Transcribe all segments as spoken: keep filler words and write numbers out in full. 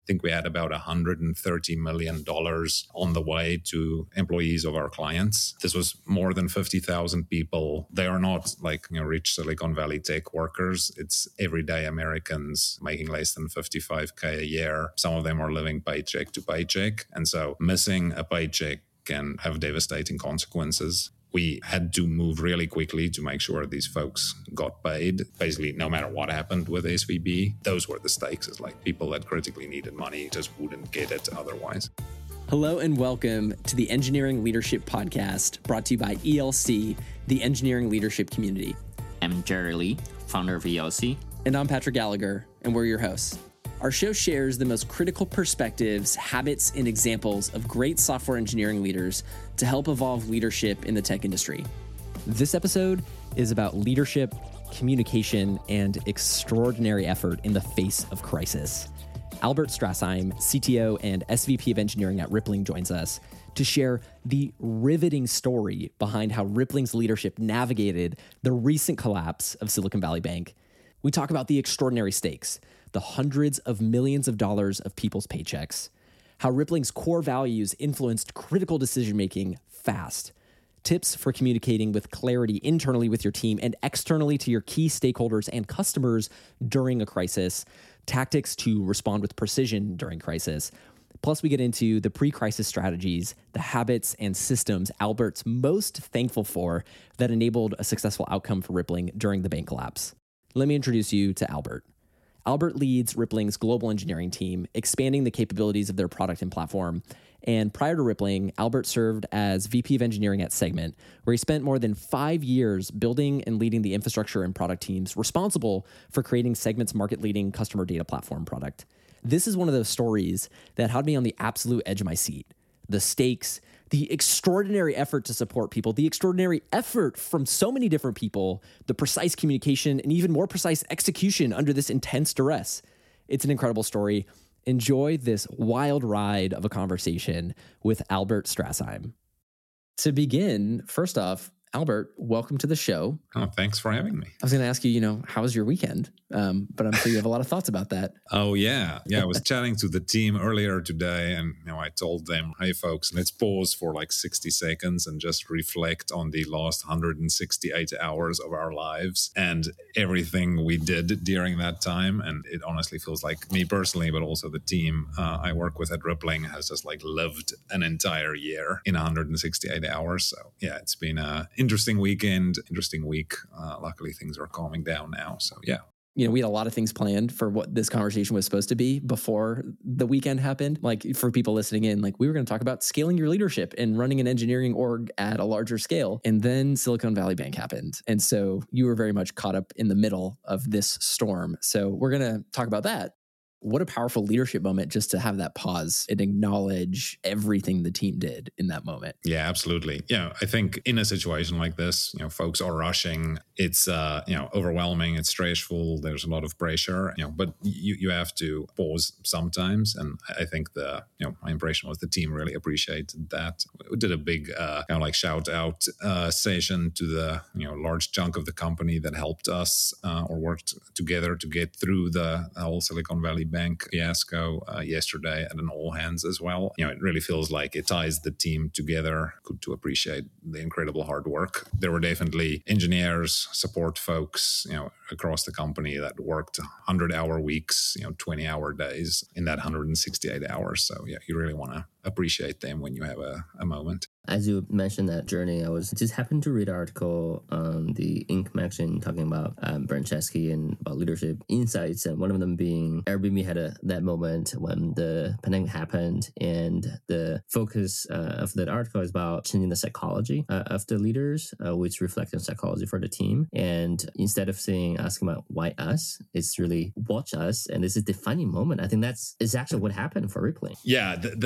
think we had about one hundred thirty million dollars on the way to employees of our clients. This was more than fifty thousand people. They are not like, you know, rich Silicon Valley tech workers. It's everyday Americans making less than fifty-five K a year. Some of them are living paycheck to paycheck. And so missing a paycheck can have devastating consequences. We had to move really quickly to make sure these folks got paid. Basically, no matter what happened with S V B, those were the stakes. It's like people that critically needed money just wouldn't get it otherwise. Hello and welcome to the Engineering Leadership Podcast, brought to you by E L C, the engineering leadership community. I'm Jerry Lee, founder of E L C. And I'm Patrick Gallagher, and we're your hosts. Our show shares the most critical perspectives, habits, and examples of great software engineering leaders to help evolve leadership in the tech industry. This episode is about leadership, communication, and extraordinary effort in the face of crisis. Albert Strassheim, C T O and S V P of Engineering at Rippling, joins us to share the riveting story behind how Rippling's leadership navigated the recent collapse of Silicon Valley Bank. We talk about the extraordinary stakes, the hundreds of millions of dollars of people's paychecks, how Rippling's core values influenced critical decision-making fast, tips for communicating with clarity internally with your team and externally to your key stakeholders and customers during a crisis, tactics to respond with precision during crisis. Plus, we get into the pre-crisis strategies, the habits and systems Albert's most thankful for that enabled a successful outcome for Rippling during the bank collapse. Let me introduce you to Albert. Albert leads Rippling's global engineering team, expanding the capabilities of their product and platform. And prior to Rippling, Albert served as V P of Engineering at Segment, where he spent more than five years building and leading the infrastructure and product teams responsible for creating Segment's market-leading customer data platform product. This is one of those stories that had me on the absolute edge of my seat. The stakes, the extraordinary effort to support people, the extraordinary effort from so many different people, the precise communication, and even more precise execution under this intense duress. It's an incredible story. Enjoy this wild ride of a conversation with Albert Strassheim. To begin, first off, Albert, welcome to the show. Oh, thanks for having me. I was going to ask you, you know, how was your weekend? Um, but I'm sure you have a lot of thoughts about that. Oh, yeah. Yeah, I was chatting to the team earlier today, and you know, I told them, hey, folks, let's pause for like sixty seconds and just reflect on the last one hundred sixty-eight hours of our lives and everything we did during that time. And it honestly feels like me personally, but also the team uh, I work with at Rippling has just like lived an entire year in one hundred sixty-eight hours. So yeah, it's been a interesting weekend, interesting week. Uh, luckily, things are calming down now. So, yeah. You know, we had a lot of things planned for what this conversation was supposed to be before the weekend happened. Like for people listening in, like we were going to talk about scaling your leadership and running an engineering org at a larger scale. And then Silicon Valley Bank happened. And so you were very much caught up in the middle of this storm. So we're going to talk about that. What a powerful leadership moment just to have that pause and acknowledge everything the team did in that moment. Yeah, absolutely. Yeah, I think in a situation like this, you know, folks are rushing. It's, uh, you know, overwhelming. It's stressful. There's a lot of pressure, you know, but you, you have to pause sometimes. And I think the, you know, my impression was the team really appreciated that. We did a big uh, kind of like shout out uh, session to the, you know, large chunk of the company that helped us uh, or worked together to get through the whole Silicon Valley Bank fiasco uh, yesterday at an all hands as well. You know, it really feels like it ties the team together. Good to appreciate the incredible hard work. There were definitely engineers, support folks, you know, across the company that worked one hundred hour weeks, you know, twenty hour days in that one hundred sixty-eight hours. So yeah, you really want to appreciate them when you have a, a moment. As you mentioned that journey, I was just happened to read an article on the Inc magazine talking about um, Brent Chesky and about leadership insights, and one of them being Airbnb had a that moment when the pandemic happened, and the focus uh, of that article is about changing the psychology uh, of the leaders, uh, which reflects on psychology for the team. And instead of saying asking about why us, it's really watch us, and this is a defining moment. I think that's is actually what happened for Rippling. Yeah, th- th- that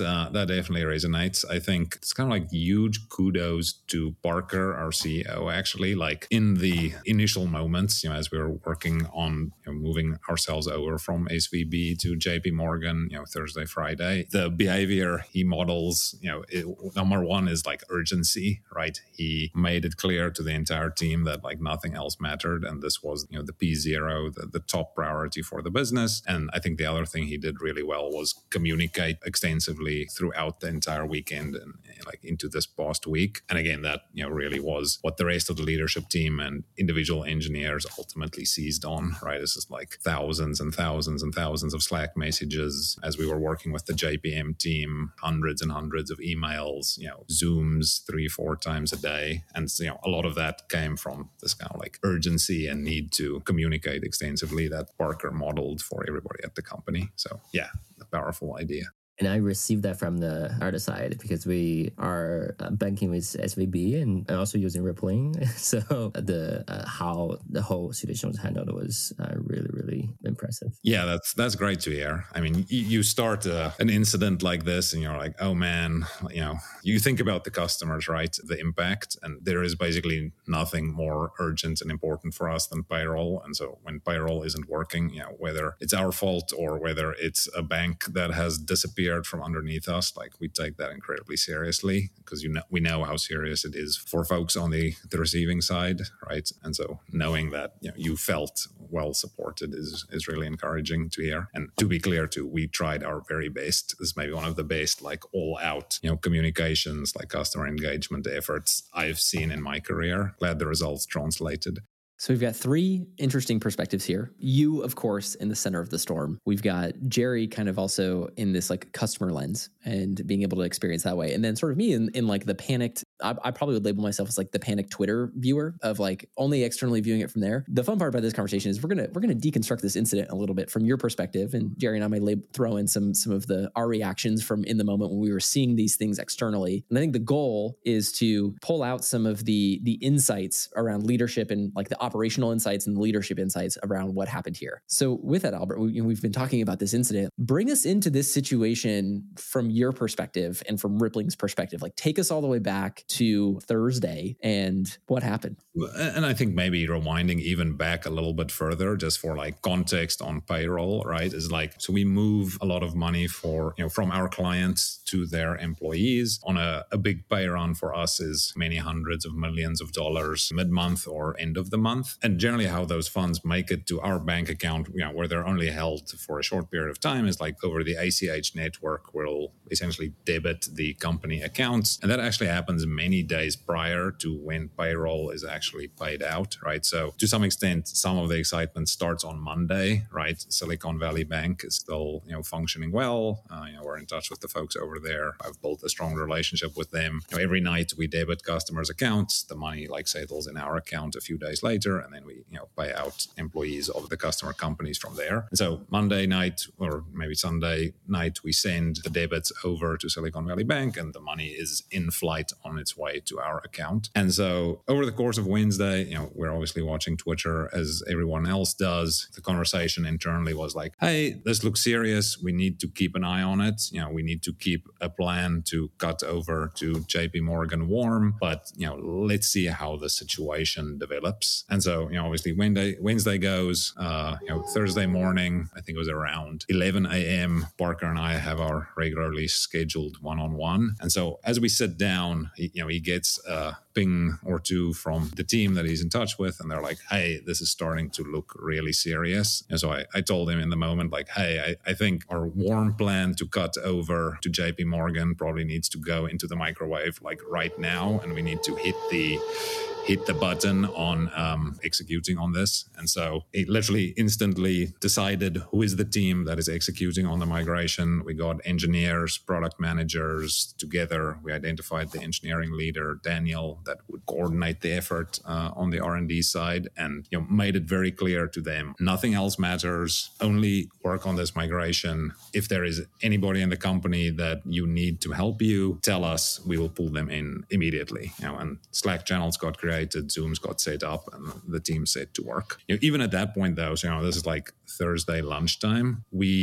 uh, that definitely resonates. I think it's kind of like huge kudos to Parker, our C E O, actually. Like in the initial moments, you know, as we were working on you know, moving ourselves over from S V B to J P Morgan, you know, Thursday, Friday, the behavior he models, you know, it, number one is like urgency, right? He made it clear to the entire team that like nothing else mattered, and this was you know the P zero, the, the top priority for the business. And I think the other thing he did really well was communicate extensively throughout the entire weekend and like into this past week. And again, that you know really was what the rest of the leadership team and individual engineers ultimately seized on, right? This is like thousands and thousands and thousands of Slack messages as we were working with the J P M team, hundreds and hundreds of emails, you know, Zooms three, four times a day. And you know, a lot of that came from this kind of like urgency and need to communicate extensively that Parker modeled for everybody at the company. So yeah, a powerful idea. And I received that from the other side because we are uh, banking with S V B and also using Rippling. So the uh, how the whole situation was handled was uh, really, really impressive. Yeah, that's that's great to hear. I mean, you, you start uh, an incident like this and you're like, oh man, you know, you think about the customers, right? The impact. And there is basically nothing more urgent and important for us than payroll. And so when payroll isn't working, you know, whether it's our fault or whether it's a bank that has disappeared from underneath us, like we take that incredibly seriously because you know we know how serious it is for folks on the, the receiving side, right? And so knowing that you know you felt well supported is is really encouraging to hear. And to be clear too, we tried our very best. This is maybe one of the best like all out you know communications, like customer engagement efforts I've seen in my career. Glad the results translated. So we've got three interesting perspectives here. You, of course, in the center of the storm. We've got Jerry kind of also in this like customer lens and being able to experience that way. And then sort of me in, in like the panicked, I, I probably would label myself as like the panicked Twitter viewer of like only externally viewing it from there. The fun part about this conversation is we're going to, we're going to deconstruct this incident a little bit from your perspective. And Jerry and I may lab- throw in some, some of the, our reactions from in the moment when we were seeing these things externally. And I think the goal is to pull out some of the, the insights around leadership and like the operational insights and the leadership insights around what happened here. So with that, Albert, we, we've been talking about this incident. Bring us into this situation from your perspective and from Rippling's perspective. Like take us all the way back to Thursday and what happened. And I think maybe rewinding even back a little bit further, just for like context on payroll, right? Is like, so we move a lot of money for, you know, from our clients to their employees on a, a big pay run for us is many hundreds of millions of dollars mid-month or end of the month. And generally how those funds make it to our bank account, you know, where they're only held for a short period of time is like over the A C H network, we'll essentially debit the company accounts. And that actually happens many days prior to when payroll is actually paid out, right? So to some extent, some of the excitement starts on Monday, right? Silicon Valley Bank is still, you know, functioning well. Uh, you know, we're in touch with the folks over there. I've built a strong relationship with them. You know, every night we debit customers' accounts. The money like settles in our account a few days later, and then we, you know, pay out employees of the customer companies from there. And so Monday night or maybe Sunday night, we send the debits over to Silicon Valley Bank, and the money is in flight on its way to our account. And so over the course of Wednesday, you know, we're obviously watching Twitter as everyone else does. The conversation internally was like, hey, this looks serious. We need to keep an eye on it. You know, we need to keep a plan to cut over to J P Morgan warm, but, you know, let's see how the situation develops. And so, you know, obviously Wednesday, Wednesday goes, uh, you know, Thursday morning, I think it was around eleven a.m., Parker and I have our regularly scheduled one-on-one. And so as we sit down, he, you know, he gets a ping or two from the team that he's in touch with, and they're like, hey, this is starting to look really serious. And so I, I told him in the moment, like, hey, I, I think our warm plan to cut over to J P Morgan probably needs to go into the microwave like right now, and we need to hit the hit the button on um, executing on this. And so it literally instantly decided who is the team that is executing on the migration. We got engineers, product managers together. We identified the engineering leader, Daniel, that would coordinate the effort uh, on the R and D side, and you know made it very clear to them, nothing else matters, only work on this migration. If there is anybody in the company that you need to help you, tell us, we will pull them in immediately. You know, and Slack channels got created. Zooms got set up, and the team set to work. You know, even at that point, though, so, you know, this is like Thursday lunchtime. We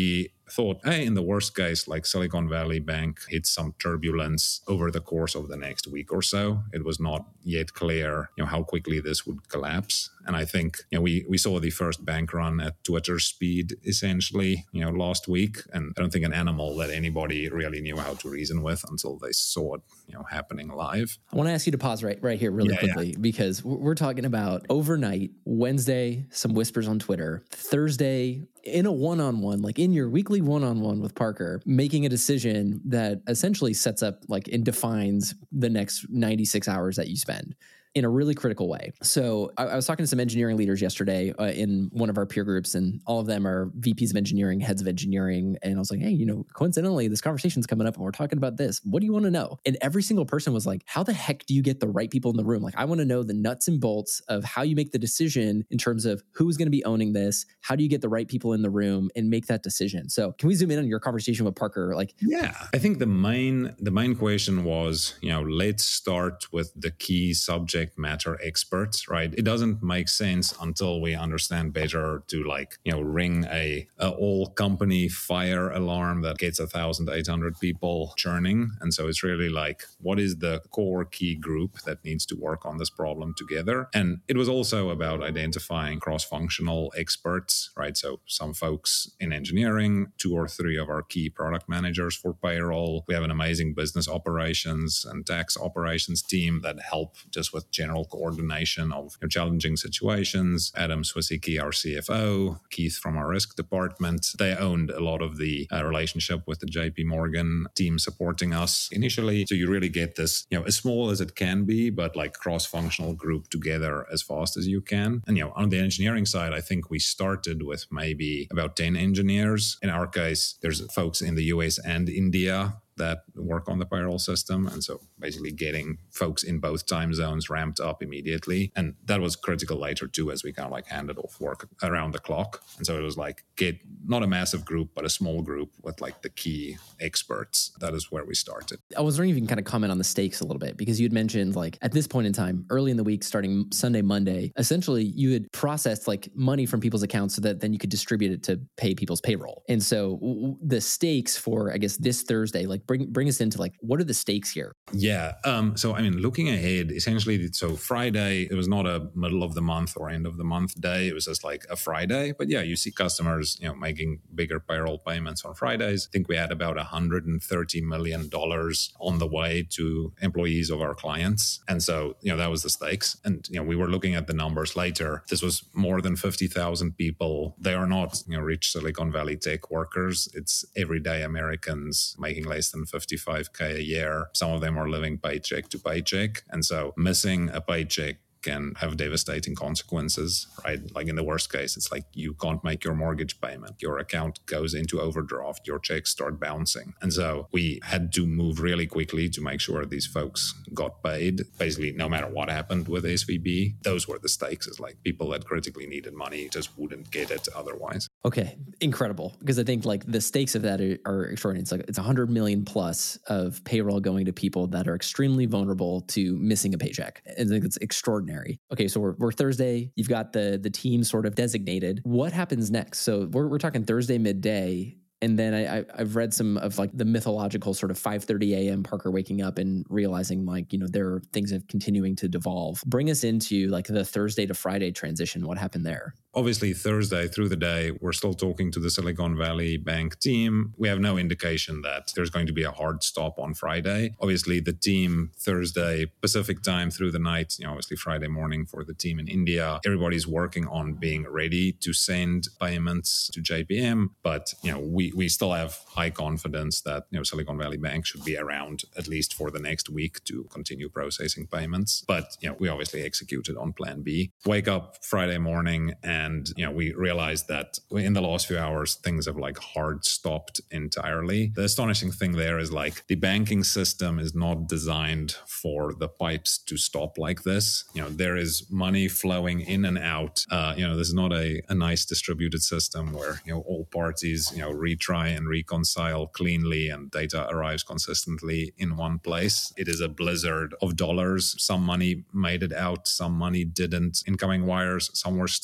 thought, hey, in the worst case, like Silicon Valley Bank hit some turbulence over the course of the next week or so. It was not yet clear, you know, how quickly this would collapse. And I think, you know, we, we saw the first bank run at Twitter speed, essentially, you know, last week. And I don't think an animal that anybody really knew how to reason with until they saw it, you know, happening live. I want to ask you to pause right, right here really yeah, quickly, yeah. because we're talking about overnight, Wednesday, some whispers on Twitter, Thursday, in a one-on-one, like in your weekly one-on-one with Parker, making a decision that essentially sets up like and defines the next ninety-six hours that you spend in a really critical way. So I, I was talking to some engineering leaders yesterday uh, in one of our peer groups, and all of them are V Ps of engineering, heads of engineering. And I was like, hey, you know, coincidentally, this conversation's coming up and we're talking about this. What do you want to know? And every single person was like, how the heck do you get the right people in the room? Like, I want to know the nuts and bolts of how you make the decision in terms of who's going to be owning this. How do you get the right people in the room and make that decision? So can we zoom in on your conversation with Parker? Like, yeah, I think the main, the main question was, you know, let's start with the key subject matter experts, right? It doesn't make sense until we understand better to like, you know, ring a, a all company fire alarm that gets one thousand eight hundred people churning. And so it's really like, what is the core key group that needs to work on this problem together? And it was also about identifying cross-functional experts, right? So some folks in engineering, two or three of our key product managers for payroll. We have an amazing business operations and tax operations team that help just with general coordination of you know, challenging situations. Adam Swisicki, our C F O, Keith from our risk department, they owned a lot of the uh, relationship with the J P Morgan team supporting us initially. So you really get this, you know, as small as it can be, but like cross-functional group together as fast as you can. And, you know, on the engineering side, I think we started with maybe about ten engineers. In our case, there's folks in the U S and India that work on the payroll system. And so basically getting folks in both time zones ramped up immediately. And that was critical later too, as we kind of like handed off work around the clock. And so it was like get not a massive group, but a small group with like the key experts. That is where we started. I was wondering if you can kind of comment on the stakes a little bit, because you'd mentioned like at this point in time, early in the week, starting Sunday, Monday, essentially you had processed like money from people's accounts so that then you could distribute it to pay people's payroll. And so w- the stakes for, I guess, this Thursday, like bring bring us into like, what are the stakes here? Yeah. Um, so, I mean, looking ahead, essentially, so Friday, it was not a middle of the month or end of the month day. It was just like a Friday. But yeah, you see customers, you know, making bigger payroll payments on Fridays. I think we had about one hundred thirty million dollars on the way to employees of our clients. And so, you know, that was the stakes. And, you know, we were looking at the numbers later. This was more than fifty thousand people. They are not, you know, rich Silicon Valley tech workers. It's everyday Americans making less than fifty-five K a year. Some of them are living paycheck to paycheck. And so missing a paycheck can have devastating consequences, right? Like in the worst case, it's like you can't make your mortgage payment. Your account goes into overdraft. Your checks start bouncing. And so we had to move really quickly to make sure these folks got paid. Basically, no matter what happened with S V B, those were the stakes. It's like people that critically needed money just wouldn't get it otherwise. Okay, incredible. Because I think like the stakes of that are, are extraordinary. It's like it's one hundred million plus of payroll going to people that are extremely vulnerable to missing a paycheck. I think it's extraordinary. Okay, so we're, we're Thursday. You've got the the team sort of designated. What happens next? So we're we're talking Thursday midday. And then I, I, I've read some of like the mythological sort of five thirty a.m. Parker waking up and realizing like, you know, there are things of continuing to devolve. Bring us into like the Thursday to Friday transition. What happened there? Obviously, Thursday through the day, we're still talking to the Silicon Valley Bank team. We have no indication that there's going to be a hard stop on Friday. Obviously, the team Thursday Pacific time through the night, you know, obviously Friday morning for the team in India. Everybody's working on being ready to send payments to J P M. But, you know, we we still have high confidence that, you know, Silicon Valley Bank should be around at least for the next week to continue processing payments. But, you know, we obviously executed on plan B. Wake up Friday morning and And, you know, we realized that in the last few hours, things have like hard stopped entirely. The astonishing thing there is like the banking system is not designed for the pipes to stop like this. You know, there is money flowing in and out. Uh, you know, this is not a, a nice distributed system where, you know, all parties, you know, retry and reconcile cleanly and data arrives consistently in one place. It is a blizzard of dollars. Some money made it out. Some money didn't. Incoming wires, some were stuck. Some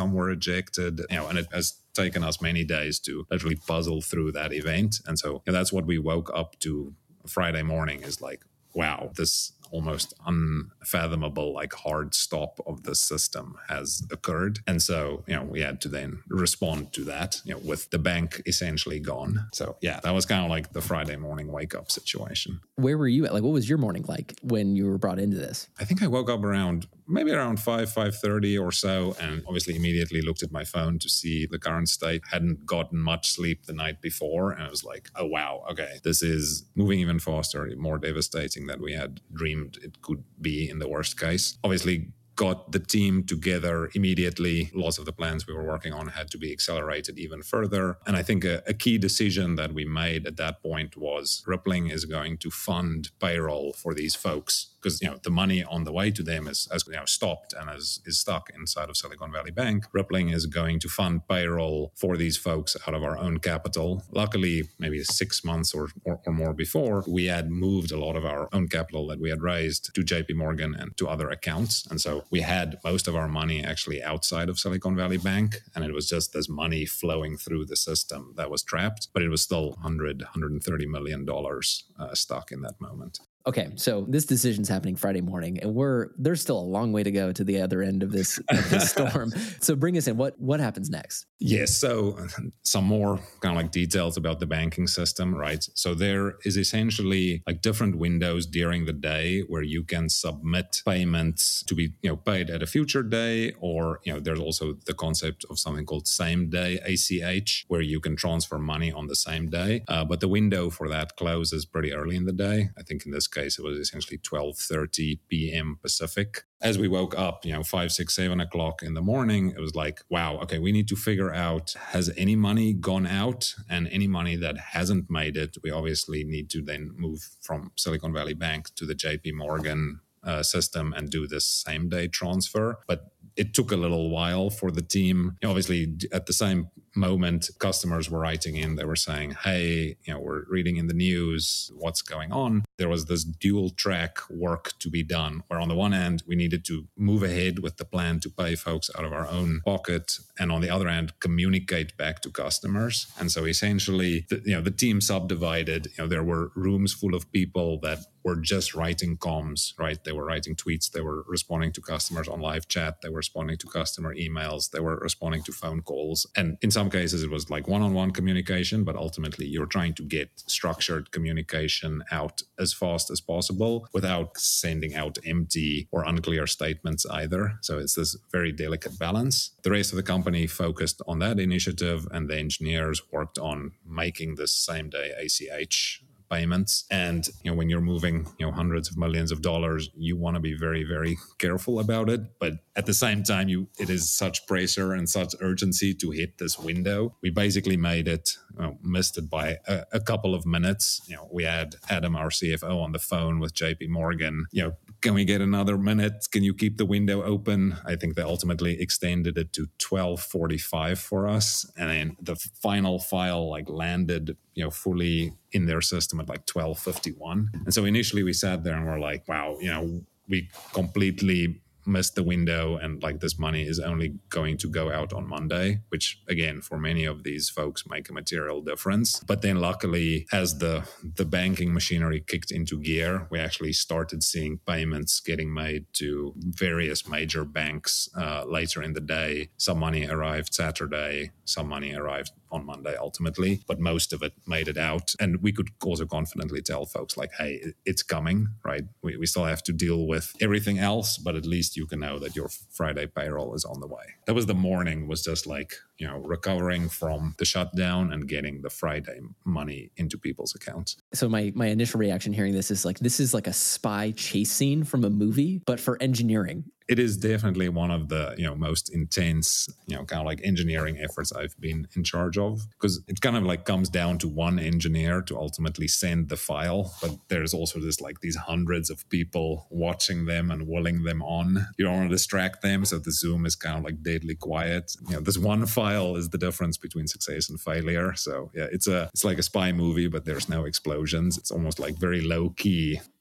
some were ejected, you know, and it has taken us many days to literally puzzle through that event. And so you know, that's what we woke up to Friday morning is like, wow, this almost unfathomable, like hard stop of the system has occurred. And so, you know, we had to then respond to that, you know, with the bank essentially gone. So yeah, that was kind of like the Friday morning wake up situation. Where were you at? Like, what was your morning like when you were brought into this? I think I woke up around maybe around five, five thirty or so, and obviously immediately looked at my phone to see the current state. Hadn't gotten much sleep the night before, and I was like, oh wow, okay, this is moving even faster, more devastating than we had dreamed it could be in the worst case. Obviously, got the team together immediately. Lots of the plans we were working on had to be accelerated even further. And I think a, a key decision that we made at that point was Rippling is going to fund payroll for these folks, because you know the money on the way to them is has you know stopped and is, is stuck inside of Silicon Valley Bank. Rippling is going to fund payroll for these folks out of our own capital. Luckily, maybe six months or, or, or more before, we had moved a lot of our own capital that we had raised to J P Morgan and to other accounts. And so we had most of our money actually outside of Silicon Valley Bank, and it was just this money flowing through the system that was trapped, but it was still one hundred, one hundred thirty million dollars uh, stuck in that moment. Okay, so this decision's happening Friday morning, and we're there's still a long way to go to the other end of this, of this storm. So bring us in. What what happens next? Yes, so some more kind of like details about the banking system, right? So there is essentially like different windows during the day where you can submit payments to be, you know, paid at a future day, or, you know, there's also the concept of something called same day A C H, where you can transfer money on the same day. Uh, but the window for that closes pretty early in the day. I think in this case, it was essentially twelve thirty p.m. Pacific. As we woke up, you know, five, six, seven o'clock in the morning, it was like, wow, okay, we need to figure out, has any money gone out? And any money that hasn't made it, we obviously need to then move from Silicon Valley Bank to the J P Morgan uh, system and do this same day transfer. But it took a little while for the team. You know, obviously, at the same moment, customers were writing in. They were saying, hey, you know, we're reading in the news, what's going on? There was this dual track work to be done, where on the one hand, we needed to move ahead with the plan to pay folks out of our own pocket, and on the other hand, communicate back to customers. And so essentially, the, you know, the team subdivided. You know, there were rooms full of people that were just writing comms, right? They were writing tweets. They were responding to customers on live chat. They were responding to customer emails. They were responding to phone calls. And in some cases, it was like one-on-one communication, but ultimately you're trying to get structured communication out as fast as possible without sending out empty or unclear statements either. So it's this very delicate balance. The rest of the company focused on that initiative, and the engineers worked on making this same day A C H payments. And, you know, when you're moving, you know, hundreds of millions of dollars, you want to be very, very careful about it. But at the same time, you it is such pressure and such urgency to hit this window. We basically made it, you know, missed it by a, a couple of minutes. You know, we had Adam, our C F O, on the phone with J P Morgan. You know, can we get another minute? Can you keep the window open? I think they ultimately extended it to twelve forty-five for us. And then the final file like landed, you know, fully in their system at like twelve fifty-one. And so initially we sat there and we're like, wow, you know, we completely missed the window, and like this money is only going to go out on Monday, which again, for many of these folks make a material difference. But then luckily, as the the banking machinery kicked into gear, we actually started seeing payments getting made to various major banks uh, later in the day. Some money arrived Saturday, some money arrived on Monday ultimately, but most of it made it out. And we could also confidently tell folks like, hey, it's coming, right? We, we still have to deal with everything else, but at least you can know that your Friday payroll is on the way. That was the morning, was just like, you know, recovering from the shutdown and getting the Friday money into people's accounts. So my my initial reaction hearing this is like, this is like a spy chase scene from a movie, but for engineering. It is definitely one of the, you know, most intense, you know, kind of like engineering efforts I've been in charge of, because it kind of like comes down to one engineer to ultimately send the file. But there's also this like these hundreds of people watching them and willing them on. You don't want to distract them. So the Zoom is kind of like deadly quiet. You know, this one file is the difference between success and failure. So yeah, it's a, it's like a spy movie, but there's no explosions. It's almost like very low key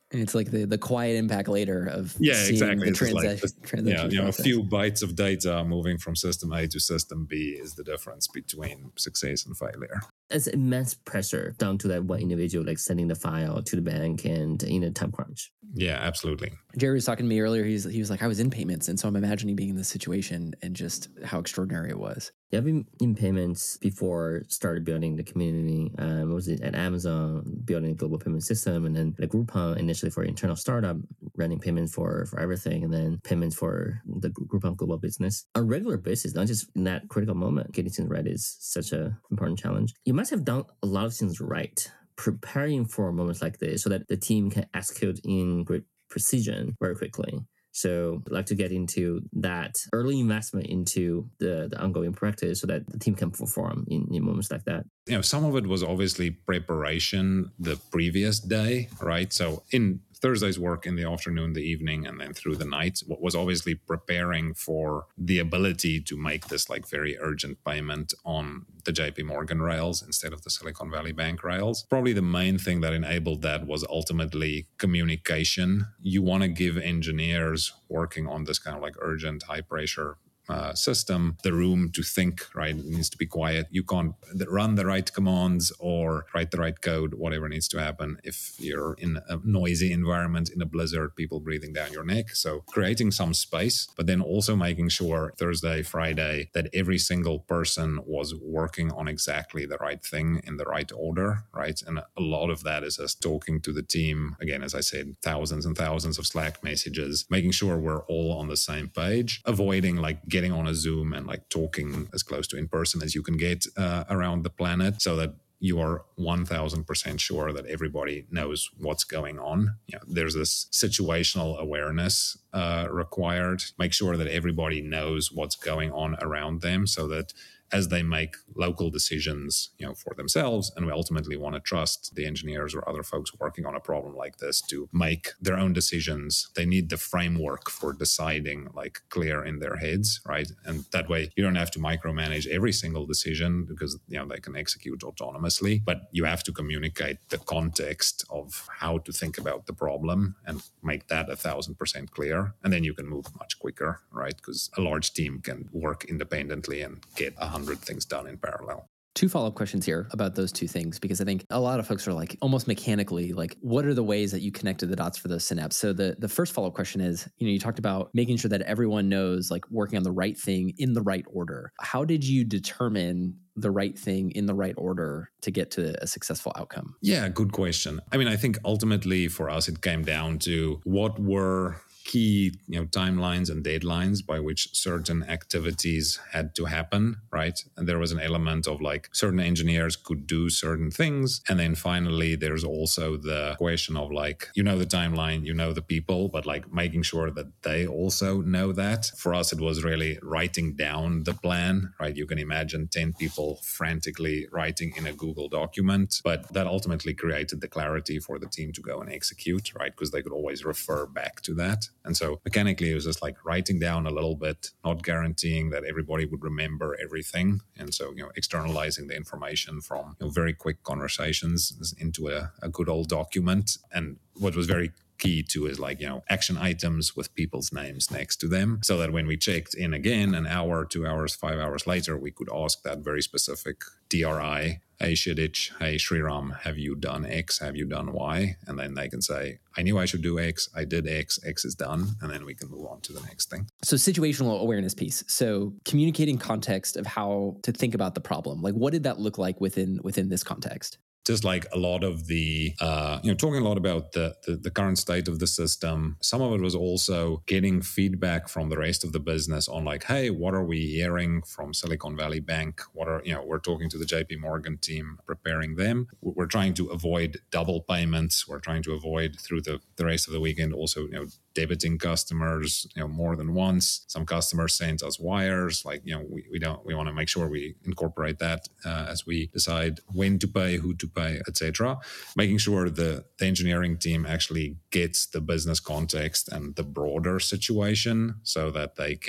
And it's like the, the quiet impact later of yeah, seeing exactly. the It's just transa- like this- transaction yeah, you know, a process. few bytes of data moving from system A to system B is the difference between success and failure. It's immense pressure down to that one individual, like sending the file to the bank and in a time crunch. Yeah, absolutely. Jerry was talking to me earlier. He's, he was like, I was in payments. And so I'm imagining being in this situation and just how extraordinary it was. Yeah, I've been in payments before started building the community. Um, I was at Amazon building a global payment system, and then like Groupon initially for internal startup, running payments for, for everything, and then payments for the Groupon global business. On a regular basis, not just in that critical moment, getting things right is such an important challenge. You must have done a lot of things right, preparing for moments like this so that the team can execute in great precision very quickly. So I'd like to get into that early investment into the, the ongoing practice so that the team can perform in, in moments like that. You know, some of it was obviously preparation the previous day, right? So in Thursday's work in the afternoon, the evening, and then through the night, what was obviously preparing for the ability to make this like very urgent payment on the J P Morgan rails instead of the Silicon Valley Bank rails. Probably the main thing that enabled that was ultimately communication. You want to give engineers working on this kind of like urgent, high pressure Uh, system the room to think, right? It needs to be quiet. You can't run the right commands or write the right code, whatever needs to happen if you're in a noisy environment, in a blizzard, people breathing down your neck. So creating some space, but then also making sure Thursday, Friday, that every single person was working on exactly the right thing in the right order, right? And a lot of that is us talking to the team. Again, as I said, thousands and thousands of Slack messages, making sure we're all on the same page, avoiding like getting on a Zoom and like talking as close to in person as you can get uh, around the planet, so that you are one thousand percent sure that everybody knows what's going on. You know, there's this situational awareness uh, required. Make sure that everybody knows what's going on around them, so that as they make local decisions, you know, for themselves, and we ultimately want to trust the engineers or other folks working on a problem like this to make their own decisions. They need the framework for deciding like clear in their heads, right? And that way you don't have to micromanage every single decision because, you know, they can execute autonomously, but you have to communicate the context of how to think about the problem and make that a thousand percent clear. And then you can move much quicker, right? Because a large team can work independently and get a hundred things done in parallel. Two follow-up questions here about those two things, because I think a lot of folks are like almost mechanically like, what are the ways that you connected the dots for those synapses? So the, the first follow-up question is, you know, you talked about making sure that everyone knows like working on the right thing in the right order. How did you determine the right thing in the right order to get to a successful outcome? Yeah, good question. I mean, I think ultimately for us, it came down to what were key, you know, timelines and deadlines by which certain activities had to happen, right? And there was an element of like certain engineers could do certain things. And then finally, there's also the question of like, you know, the timeline, you know, the people, but like making sure that they also know that. For us, it was really writing down the plan, right? You can imagine ten people frantically writing in a Google document, but that ultimately created the clarity for the team to go and execute, right? Because they could always refer back to that. And so mechanically, it was just like writing down a little bit, not guaranteeing that everybody would remember everything. And so, you know, externalizing the information from, you know, very quick conversations into a, a good old document. And what was very key to is like, you know, action items with people's names next to them, so that when we checked in again an hour, two hours, five hours later, we could ask that very specific D R I, hey Shidich, hey Sriram, have you done X? Have you done Y? And then they can say, I knew I should do X, I did X, X is done. And then we can move on to the next thing. So situational awareness piece. So communicating context of how to think about the problem. Like what did that look like within within this context? Just like a lot of the, uh, you know, talking a lot about the, the the current state of the system. Some of it was also getting feedback from the rest of the business on like, hey, what are we hearing from Silicon Valley Bank? What are, you know, we're talking to the J P Morgan team, preparing them. We're trying to avoid double payments. We're trying to avoid through the, the rest of the weekend also, you know, debiting customers, you know, more than once. Some customers send us wires. Like, you know, we, we don't, we want to make sure we incorporate that uh, as we decide when to pay, who to pay, et cetera. Making sure the, the engineering team actually gets the business context and the broader situation so that they can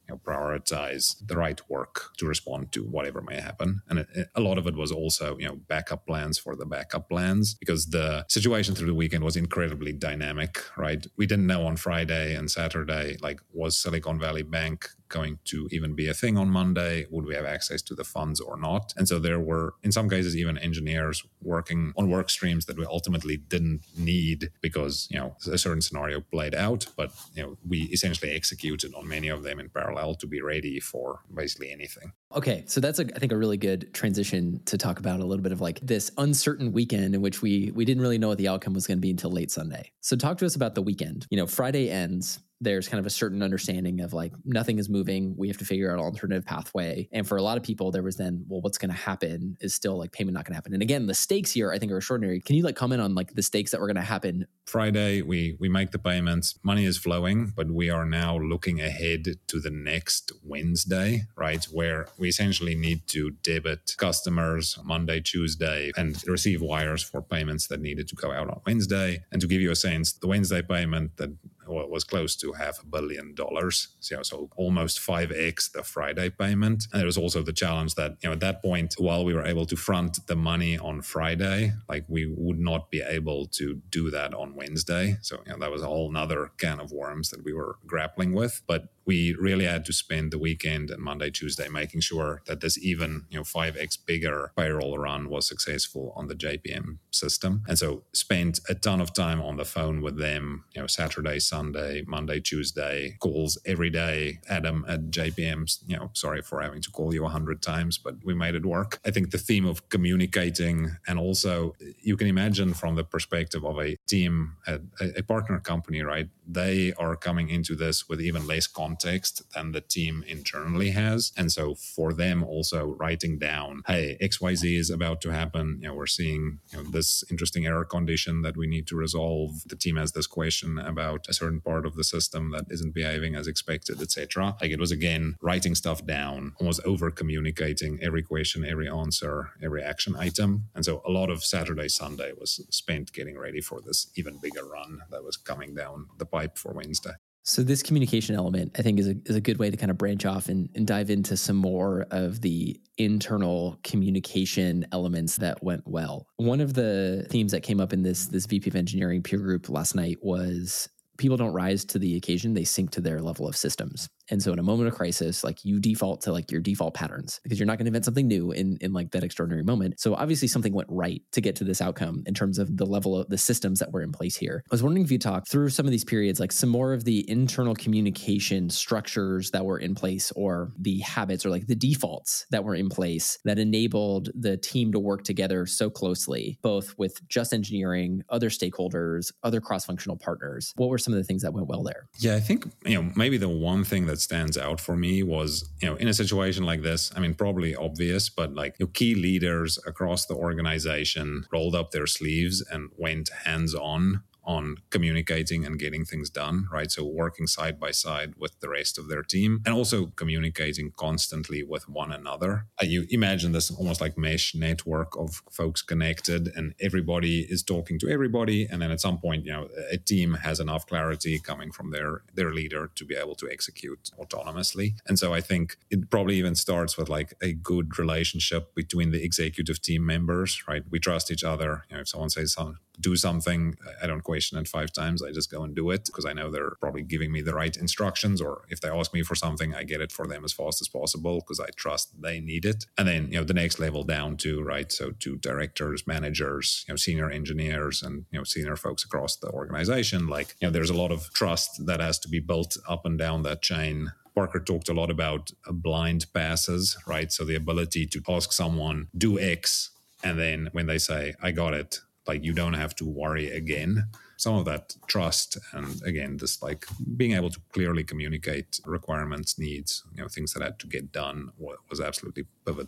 you know, prioritize the right work to respond to whatever may happen. And it, it, a lot of it was also, you know, backup plans for the backup plans, because the situation through the weekend was incredibly dynamic, right? We didn't know on Friday and Saturday, like, was Silicon Valley Bank going to even be a thing on Monday? Would we have access to the funds or not? And so there were, in some cases, even engineers working on work streams that we ultimately didn't need because, you know, a certain scenario played out. But, you know, we essentially executed on many of them in parallel to be ready for basically anything. Okay, so that's, a, I think, a really good transition to talk about a little bit of like this uncertain weekend in which we we didn't really know what the outcome was going to be until late Sunday. So talk to us about the weekend. You know, Friday ends. There's kind of a certain understanding of like nothing is moving. We have to figure out an alternative pathway. And for a lot of people, there was then, well, what's going to happen is still like payment not going to happen. And again, the stakes here, I think, are extraordinary. Can you like comment on like the stakes that were going to happen? Friday, we we make the payments. Money is flowing, but we are now looking ahead to the next Wednesday, right? Where we essentially need to debit customers Monday, Tuesday, and receive wires for payments that needed to go out on Wednesday. And to give you a sense, the Wednesday payment that was close to half a billion dollars. So, so almost five x the Friday payment. And there was also the challenge that, you know, at that point, while we were able to front the money on Friday, like we would not be able to do that on Wednesday. So, you know, that was a whole nother can of worms that we were grappling with. But we really had to spend the weekend and Monday, Tuesday making sure that this even, you know, five x bigger payroll run was successful on the J P M system. And so spent a ton of time on the phone with them, you know, Saturday, Sunday, Monday, Tuesday, calls every day. Adam at J P M's, you know, sorry for having to call you a hundred times, but we made it work. I think the theme of communicating, and also you can imagine from the perspective of a team, a, a partner company, right? They are coming into this with even less context than the team internally has. And so for them also writing down, hey, X Y Z is about to happen. You know, we're seeing, you know, this interesting error condition that we need to resolve. The team has this question about a certain part of the system that isn't behaving as expected, et cetera. Like it was, again, writing stuff down, almost over communicating every question, every answer, every action item. And so a lot of Saturday, Sunday was spent getting ready for this even bigger run that was coming down the pipe for Wednesday. So this communication element, I think, is a is a good way to kind of branch off and, and dive into some more of the internal communication elements that went well. One of the themes that came up in this this V P of engineering peer group last night was people don't rise to the occasion, they sink to their level of systems. And so in a moment of crisis, like you default to like your default patterns because you're not going to invent something new in, in like that extraordinary moment. So obviously something went right to get to this outcome in terms of the level of the systems that were in place here. I was wondering if you talk through some of these periods, like some more of the internal communication structures that were in place, or the habits or like the defaults that were in place that enabled the team to work together so closely, both with just engineering, other stakeholders, other cross-functional partners. What were some of the things that went well there? Yeah, I think, you know, maybe the one thing that stands out for me was, you know, in a situation like this, I mean, probably obvious, but like your key leaders across the organization rolled up their sleeves and went hands-on on communicating and getting things done, right? So working side by side with the rest of their team and also communicating constantly with one another. Uh, you imagine this almost like mesh network of folks connected and everybody is talking to everybody. And then at some point, you know, a team has enough clarity coming from their, their leader to be able to execute autonomously. And so I think it probably even starts with like a good relationship between the executive team members, right? We trust each other. You know, if someone says something, do something, I don't question it five times. I just go and do it because I know they're probably giving me the right instructions, or if they ask me for something, I get it for them as fast as possible because I trust they need it. And then, you know, the next level down to, right, so to directors, managers, you know, senior engineers and, you know, senior folks across the organization, like, you know, there's a lot of trust that has to be built up and down that chain. Parker talked a lot about blind passes, right? So the ability to ask someone, do X, and then when they say, I got it, like you don't have to worry again. Some of that trust and again, this like being able to clearly communicate requirements, needs, you know, things that had to get done was absolutely pivotal.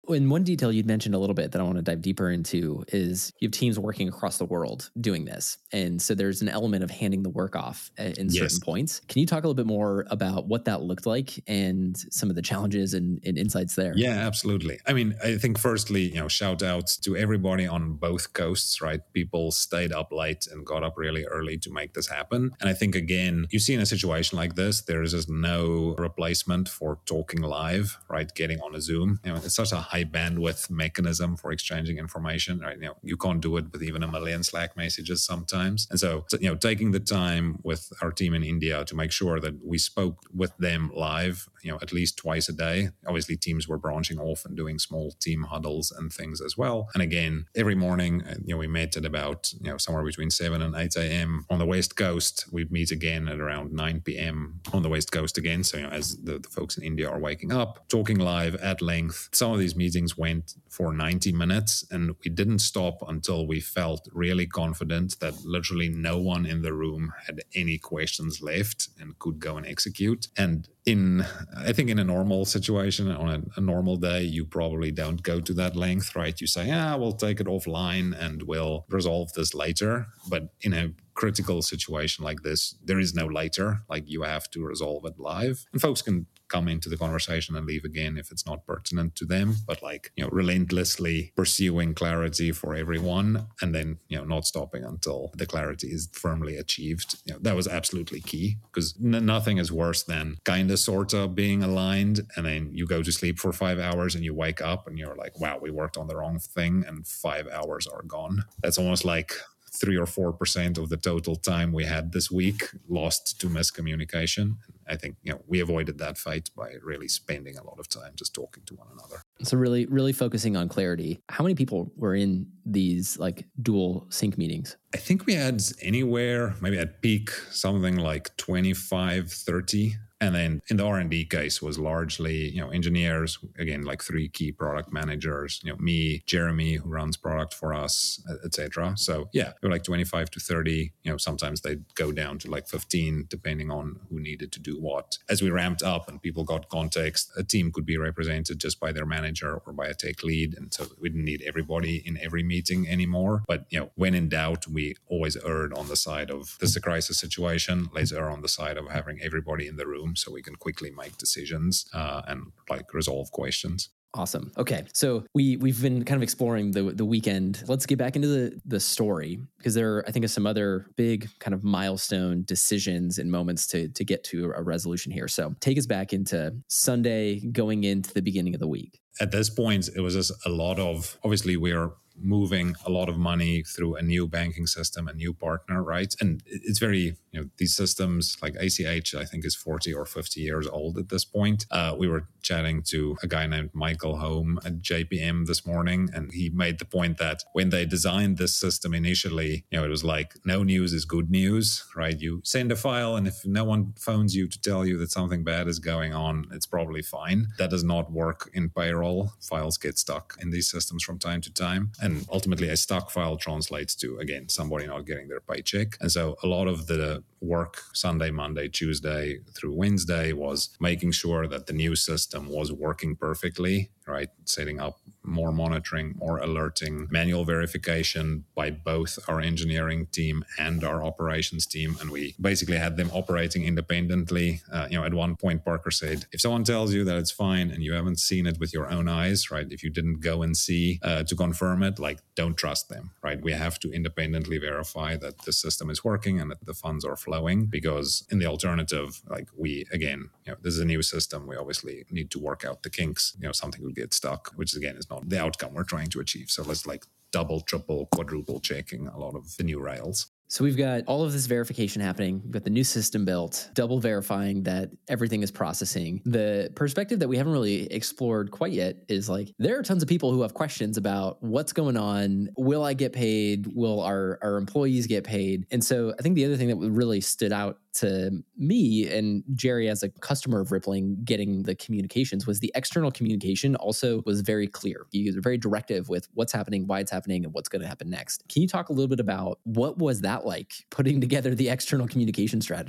And one detail you'd mentioned a little bit that I want to dive deeper into is you have teams working across the world doing this. And so there's an element of handing the work off in certain Yes. points. Can you talk a little bit more about what that looked like and some of the challenges and, and insights there? Yeah, absolutely. I mean, I think firstly, you know, shout out to everybody on both coasts, right? People stayed up late and got up really early to make this happen. And I think, again, you see in a situation like this, there is just no replacement for talking live, right? Getting on a Zoom. You know, it's such a high bandwidth mechanism for exchanging information, right? You know, you can't do it with even a million Slack messages sometimes. And so, you know, taking the time with our team in India to make sure that we spoke with them live, you know, at least twice a day. Obviously, teams were branching off and doing small team huddles and things as well. And again, every morning, you know, we met at about, you know, somewhere between seven and eight a.m. on the West Coast. We'd meet again at around nine p.m. on the West Coast again. So, you know, as the, the folks in India are waking up, talking live at length. Some of these meetings went for ninety minutes, and we didn't stop until we felt really confident that literally no one in the room had any questions left and could go and execute. And in, I think in a normal situation, on a, a normal day, you probably don't go to that length, right? You say, ah, we'll take it offline and we'll resolve this later. But in a critical situation like this, there is no later. Like, you have to resolve it live. And folks can come into the conversation and leave again if it's not pertinent to them. But like, you know, relentlessly pursuing clarity for everyone, and then, you know, not stopping until the clarity is firmly achieved. You know, that was absolutely key, because n- nothing is worse than kind of sort of being aligned, and then you go to sleep for five hours and you wake up and you're like, wow, we worked on the wrong thing, and five hours are gone. That's almost like three or four percent of the total time we had this week lost to miscommunication. I think, you know, we avoided that fight by really spending a lot of time just talking to one another. So really, really focusing on clarity. How many people were in these like dual sync meetings? I think we had anywhere, maybe at peak, something like twenty-five, thirty. And then in the R and D case was largely, you know, engineers, again, like three key product managers, you know, me, Jeremy, who runs product for us, et cetera. So yeah, they were like twenty-five to thirty, you know, sometimes they'd go down to like fifteen, depending on who needed to do what. As we ramped up and people got context, a team could be represented just by their manager or by a tech lead. And so we didn't need everybody in every meeting anymore. But, you know, when in doubt, we always erred on the side of this is a crisis situation. Let's err on the side of having everybody in the room, so we can quickly make decisions uh, and like resolve questions. Awesome. Okay. So we, we've been kind of exploring the the weekend. Let's get back into the, the story, because there are, I think, are some other big kind of milestone decisions and moments to, to get to a resolution here. So take us back into Sunday going into the beginning of the week. At this point, it was just a lot of, obviously we're moving a lot of money through a new banking system, a new partner, right? And it's very, you know, these systems like A C H, I think is forty or fifty years old at this point. Uh, we were chatting to a guy named Michael Home at J P M this morning, and he made the point that when they designed this system initially, you know, it was like, no news is good news, right? You send a file, and if no one phones you to tell you that something bad is going on, it's probably fine. That does not work in payroll. Files get stuck in these systems from time to time. And ultimately, a stuck file translates to, again, somebody not getting their paycheck. And so a lot of the work Sunday, Monday, Tuesday through Wednesday was making sure that the new system was working perfectly, right? Setting up more monitoring, more alerting, manual verification by both our engineering team and our operations team. And we basically had them operating independently. Uh, you know, at one point, Parker said, if someone tells you that it's fine and you haven't seen it with your own eyes, right? If you didn't go and see uh, to confirm it, like, don't trust them, right? We have to independently verify that the system is working and that the funds are flowing, because in the alternative, like we, again, you know, this is a new system. We obviously need to work out the kinks. You know, something will get stuck, which again is not the outcome we're trying to achieve. So let's like double, triple, quadruple checking a lot of the new rails. So we've got all of this verification happening. We've got the new system built, double verifying that everything is processing. The perspective that we haven't really explored quite yet is like, there are tons of people who have questions about what's going on. Will I get paid? Will our, our employees get paid? And so I think the other thing that really stood out to me and Jerry as a customer of Rippling getting the communications was the external communication also was very clear. You were very directive with what's happening, why it's happening, and what's going to happen next. Can you talk a little bit about what was that like, putting together the external communication strategy?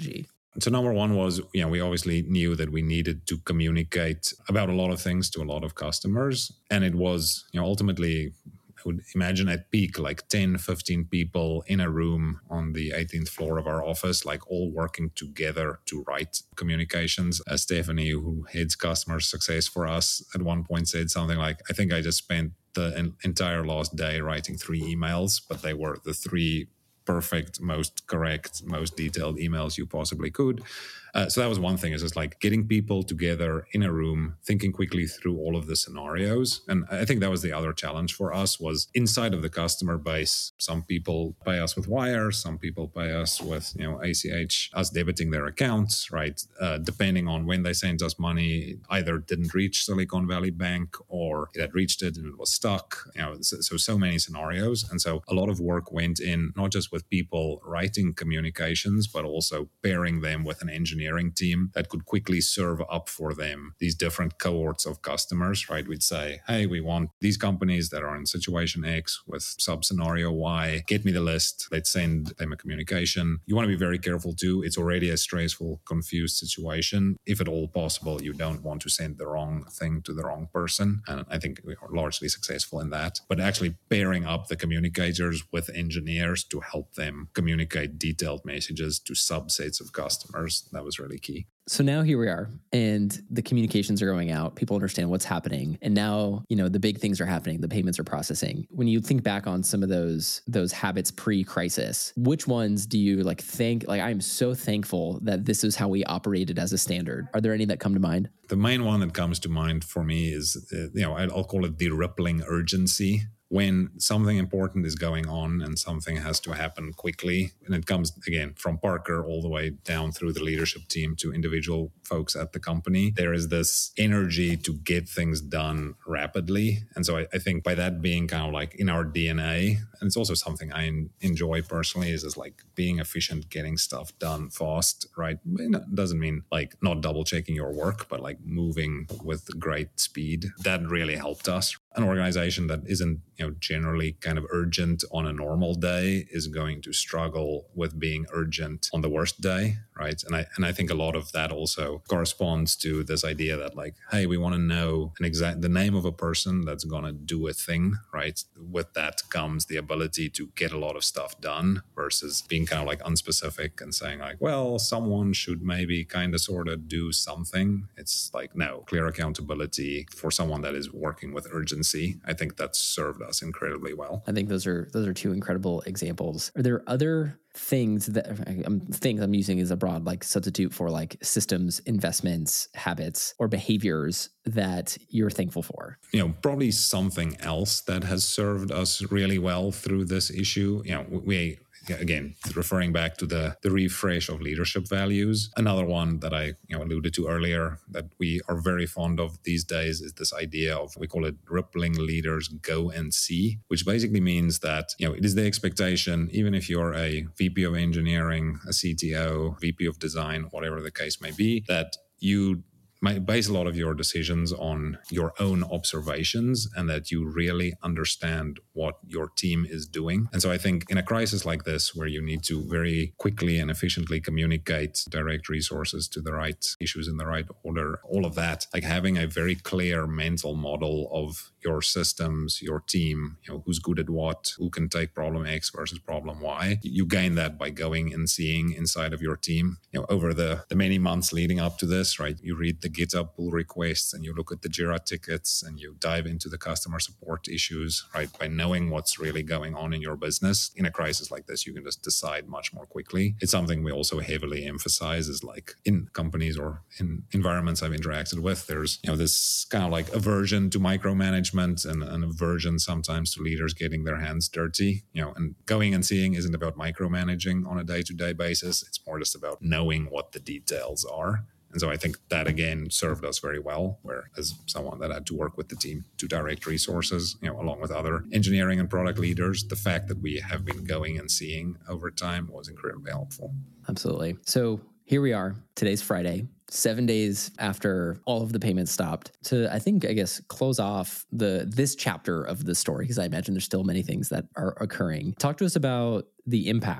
So number one was, you know, we obviously knew that we needed to communicate about a lot of things to a lot of customers. And it was, you know, ultimately, I would imagine at peak, like ten, fifteen people in a room on the eighteenth floor of our office, like all working together to write communications. As Stephanie, who heads customer success for us, at one point said something like, I think I just spent the en- entire last day writing three emails, but they were the three perfect, most correct, most detailed emails you possibly could. Uh, so that was one thing, is just like getting people together in a room, thinking quickly through all of the scenarios. And I think that was the other challenge for us, was inside of the customer base. Some people pay us with wire, some people pay us with, you know, A C H, us debiting their accounts, right? Uh, depending on when they sent us money, either didn't reach Silicon Valley Bank or it had reached it and it was stuck. You know, so, so, so many scenarios. And so a lot of work went in, not just with people writing communications, but also pairing them with an engineering team that could quickly serve up for them these different cohorts of customers, right? We'd say, hey, we want these companies that are in situation X with sub scenario Y. Get me the list. Let's send them a communication. You want to be very careful too. It's already a stressful, confused situation. If at all possible, you don't want to send the wrong thing to the wrong person. And I think we are largely successful in that. But actually pairing up the communicators with engineers to help them communicate detailed messages to subsets of customers, that was really key. So now here we are, and the communications are going out. People understand what's happening, and now, you know, the big things are happening. The payments are processing. When you think back on some of those those habits pre-crisis, which ones do you like think? Like, I'm so thankful that this is how we operated as a standard. Are there any that come to mind? The main one that comes to mind for me is, uh, you know, I'll call it the rippling urgency. When something important is going on and something has to happen quickly, and it comes, again, from Parker all the way down through the leadership team to individual folks at the company, there is this energy to get things done rapidly. And so I, I think by that being kind of like in our D N A, and it's also something I enjoy personally, is, is like being efficient, getting stuff done fast, right? It doesn't mean like not double checking your work, but like moving with great speed. That really helped us. An organization that isn't, you know, generally kind of urgent on a normal day is going to struggle with being urgent on the worst day, right? And I and I think a lot of that also corresponds to this idea that, like, hey, we want to know an exact the name of a person that's going to do a thing, right? With that comes the ability to get a lot of stuff done versus being kind of like unspecific and saying like, well, someone should maybe kind of sort of do something. It's like, no, clear accountability for someone that is working with urgency. I think that's served us incredibly well. I think those are those are two incredible examples. Are there other things that um, things I'm using as a broad like substitute for like systems, investments, habits, or behaviors that you're thankful for? You know, probably something else that has served us really well through this issue. You know, we. Again, referring back to the, the refresh of leadership values. Another one that I you know alluded to earlier that we are very fond of these days is this idea of, we call it rippling leaders go and see, which basically means that, you know, it is the expectation, even if you're a V P of engineering, a C T O, V P of design, whatever the case may be, that you might base a lot of your decisions on your own observations and that you really understand what your team is doing. And so I think in a crisis like this, where you need to very quickly and efficiently communicate, direct resources to the right issues in the right order, all of that, like having a very clear mental model of your systems, your team, you know, who's good at what, who can take problem X versus problem Y. You gain that by going and seeing inside of your team, you know, over the, the many months leading up to this, right? You read the GitHub pull requests and you look at the Jira tickets and you dive into the customer support issues, right? By knowing what's really going on in your business in a crisis like this, you can just decide much more quickly. It's something we also heavily emphasize is like in companies or in environments I've interacted with, there's, you know, this kind of like aversion to micromanagement and an aversion sometimes to leaders getting their hands dirty, you know, and going and seeing isn't about micromanaging on a day-to-day basis. It's more just about knowing what the details are. And so I think that, again, served us very well, where as someone that had to work with the team to direct resources, you know, along with other engineering and product leaders, the fact that we have been going and seeing over time was incredibly helpful. Absolutely. So here we are. Today's Friday, seven days after all of the payments stopped, to, I think, I guess, close off the this chapter of the story, because I imagine there's still many things that are occurring. Talk to us about the impact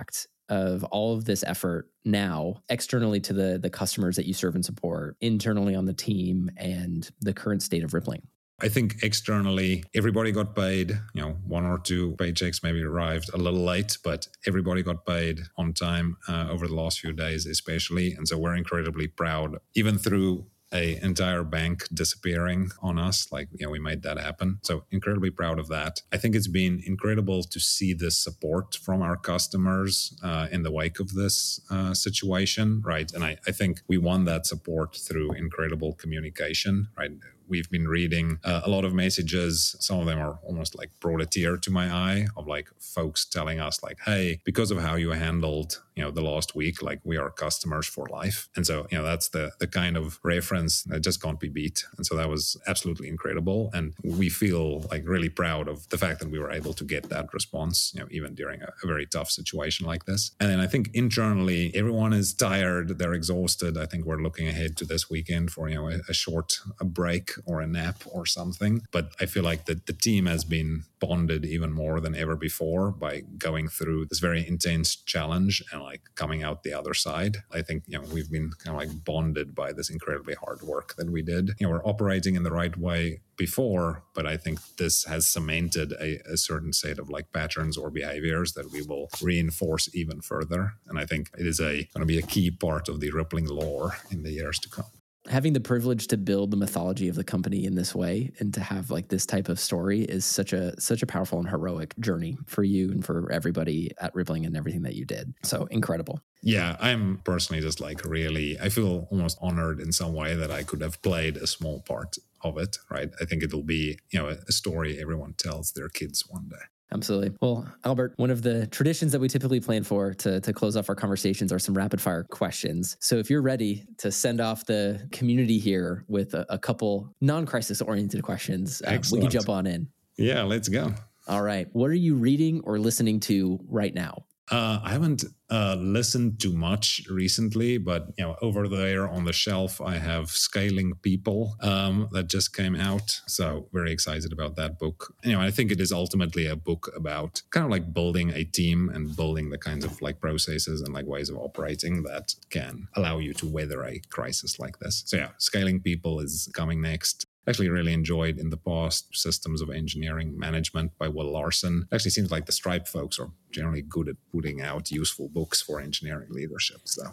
of all of this effort now externally to the, the customers that you serve and support, internally on the team, and the current state of Rippling? I think externally, everybody got paid. You know, one or two paychecks maybe arrived a little late, but everybody got paid on time uh, over the last few days, especially. And so we're incredibly proud, even through a entire bank disappearing on us. Like, you know, we made that happen. So incredibly proud of that. I think it's been incredible to see this support from our customers uh, in the wake of this uh, situation, right? And I, I think we won that support through incredible communication, right? We've been reading uh, a lot of messages. Some of them are almost like brought a tear to my eye of like folks telling us like, hey, because of how you handled, you know, the last week, like we are customers for life. And so, you know, that's the the kind of reference that just can't be beat. And so that was absolutely incredible. And we feel like really proud of the fact that we were able to get that response, you know, even during a, a very tough situation like this. And then I think internally, everyone is tired. They're exhausted. I think we're looking ahead to this weekend for, you know, a, a short a break or a nap or something. But I feel like the, the team has been bonded even more than ever before by going through this very intense challenge and like coming out the other side. I think, you know, we've been kind of like bonded by this incredibly hard work that we did. You know, we're operating in the right way before, but I think this has cemented a, a certain set of like patterns or behaviors that we will reinforce even further. And I think it is a going to be a key part of the Rippling lore in the years to come. Having the privilege to build the mythology of the company in this way and to have like this type of story is such a such a powerful and heroic journey for you and for everybody at Rippling and everything that you did. So incredible. Yeah, I'm personally just like really, I feel almost honored in some way that I could have played a small part of it, right? I think it'll be, you know, a story everyone tells their kids one day. Absolutely. Well, Albert, one of the traditions that we typically plan for to, to close off our conversations are some rapid fire questions. So if you're ready to send off the community here with a, a couple non-crisis oriented questions, uh, we can jump on in. Yeah, let's go. All right. What are you reading or listening to right now? Uh, I haven't uh, listened to much recently, but you know, over there on the shelf, I have Scaling People um, that just came out. So very excited about that book. You know, I think it is ultimately a book about kind of like building a team and building the kinds of like processes and like ways of operating that can allow you to weather a crisis like this. So yeah, Scaling People is coming next. Actually really enjoyed in the past Systems of Engineering Management by Will Larson. It actually seems like the Stripe folks are generally good at putting out useful books for engineering leadership. So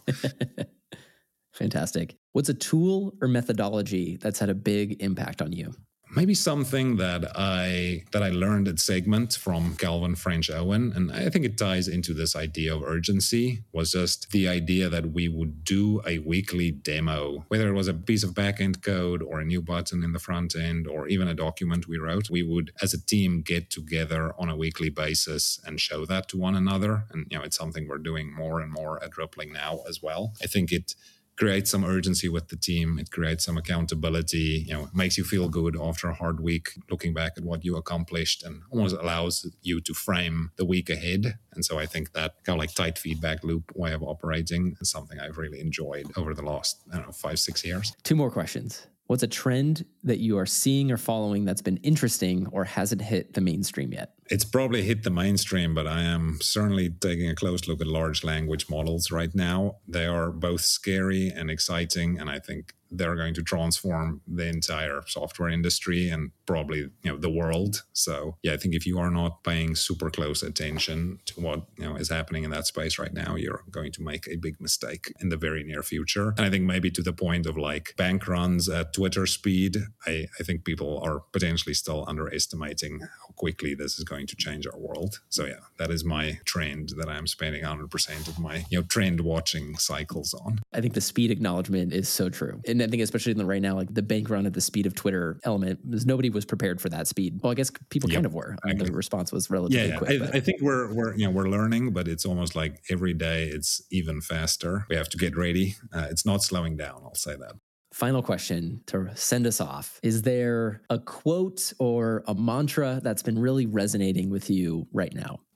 fantastic. What's a tool or methodology that's had a big impact on you? Maybe something that I that I learned at Segment from Calvin French Owen, and I think it ties into this idea of urgency, was just the idea that we would do a weekly demo, whether it was a piece of backend code or a new button in the front end or even a document we wrote. We would, as a team, get together on a weekly basis and show that to one another. And you know, it's something we're doing more and more at Rippling now as well. I think it creates some urgency with the team. It creates some accountability. You know, it makes you feel good after a hard week, looking back at what you accomplished, and almost allows you to frame the week ahead. And so I think that kind of like tight feedback loop way of operating is something I've really enjoyed over the last, I don't know, five, six years. Two more questions. What's a trend that you are seeing or following that's been interesting or hasn't hit the mainstream yet? It's probably hit the mainstream, but I am certainly taking a close look at large language models right now. They are both scary and exciting, and I think they're going to transform the entire software industry and probably, you know, the world. So yeah, I think if you are not paying super close attention to what, you know, is happening in that space right now, you're going to make a big mistake in the very near future. And I think maybe to the point of like bank runs at Twitter speed, I, I think people are potentially still underestimating how quickly this is going to change our world. So yeah, that is my trend that I'm spending one hundred percent of my, you know, trend watching cycles on. I think the speed acknowledgement is so true. And I think especially in the right now, like the bank run at the speed of Twitter element, because nobody was prepared for that speed. Well, I guess people yep. kind of were. I mean, the response was relatively yeah, yeah. quick. I, I think we're we're you know we're learning, but it's almost like every day it's even faster. We have to get ready. Uh, it's not slowing down. I'll say that. Final question to send us off. Is there a quote or a mantra that's been really resonating with you right now?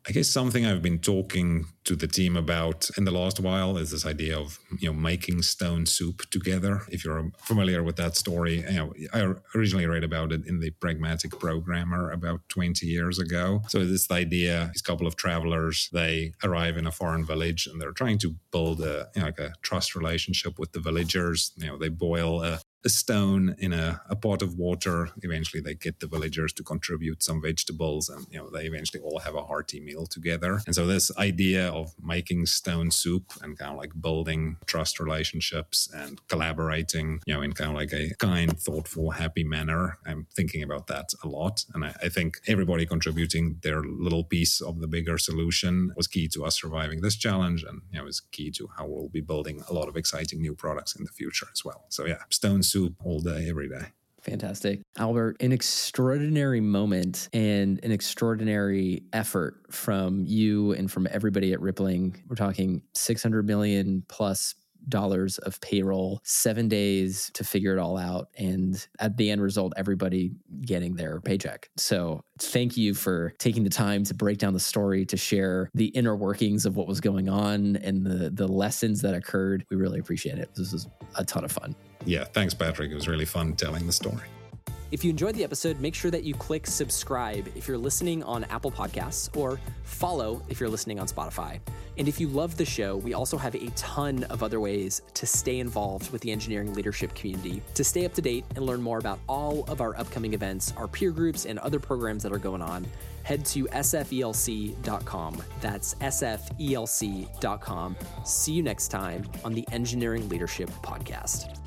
I guess something I've been talking to the team about in the last while is this idea of, you know, making stone soup together. If you're familiar with that story, you know, I originally read about it in the Pragmatic Programmer about twenty years ago. So this idea, these couple of travelers, they arrive in a foreign village and they're trying to build a, you know, like a trust relationship with the villagers. You know, they boil a a stone in a, a pot of water. Eventually they get the villagers to contribute some vegetables, and you know they eventually all have a hearty meal together. And so this idea of making stone soup and kind of like building trust relationships and collaborating, you know, in kind of like a kind, thoughtful, happy manner, I'm thinking about that a lot. And I, I think everybody contributing their little piece of the bigger solution was key to us surviving this challenge, and you know is key to how we'll be building a lot of exciting new products in the future as well. So yeah, stone soup all day, every day. Fantastic. Albert, an extraordinary moment and an extraordinary effort from you and from everybody at Rippling. We're talking six hundred million plus dollars of payroll, seven days to figure it all out. And at the end result, everybody getting their paycheck. So thank you for taking the time to break down the story, to share the inner workings of what was going on and the, the lessons that occurred. We really appreciate it. This was a ton of fun. Yeah, thanks, Patrick. It was really fun telling the story. If you enjoyed the episode, make sure that you click subscribe if you're listening on Apple Podcasts, or follow if you're listening on Spotify. And if you love the show, we also have a ton of other ways to stay involved with the engineering leadership community. To stay up to date and learn more about all of our upcoming events, our peer groups, and other programs that are going on, head to S F E L C dot com. That's S F E L C dot com. See you next time on the Engineering Leadership Podcast.